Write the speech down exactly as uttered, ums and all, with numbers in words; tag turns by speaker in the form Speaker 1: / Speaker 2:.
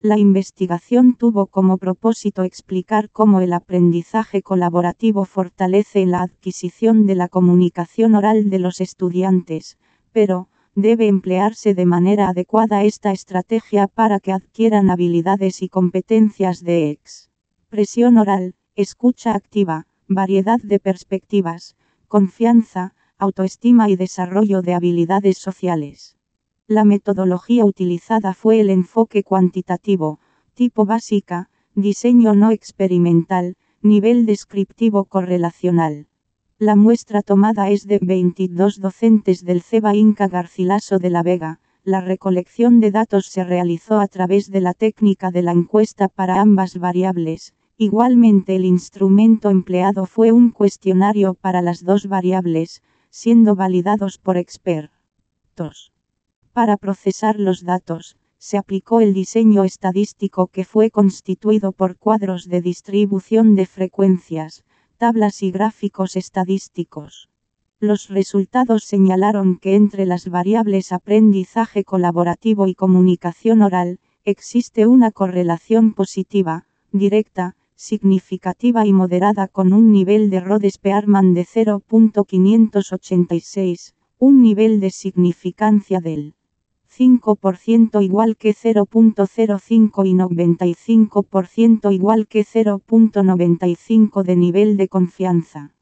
Speaker 1: La investigación tuvo como propósito explicar cómo el aprendizaje colaborativo fortalece la adquisición de la comunicación oral de los estudiantes, pero, debe emplearse de manera adecuada esta estrategia para que adquieran habilidades y competencias de expresión oral, escucha activa, variedad de perspectivas, confianza, autoestima y desarrollo de habilidades sociales. La metodología utilizada fue el enfoque cuantitativo, tipo básica, diseño no experimental, nivel descriptivo correlacional. La muestra tomada es de veintidós docentes del CEBA Inca Garcilaso de la Vega. La recolección de datos se realizó a través de la técnica de la encuesta para ambas variables. Igualmente el instrumento empleado fue un cuestionario para las dos variables, siendo validados por expertos. Para procesar los datos, se aplicó el diseño estadístico que fue constituido por cuadros de distribución de frecuencias, tablas y gráficos estadísticos. Los resultados señalaron que entre las variables aprendizaje colaborativo y comunicación oral, existe una correlación positiva, directa, significativa y moderada con un nivel de Rhode-Spearman de cero punto quinientos ochenta y seis, un nivel de significancia del cinco por ciento igual que cero punto cero cinco y noventa y cinco por ciento igual que cero punto noventa y cinco de nivel de confianza.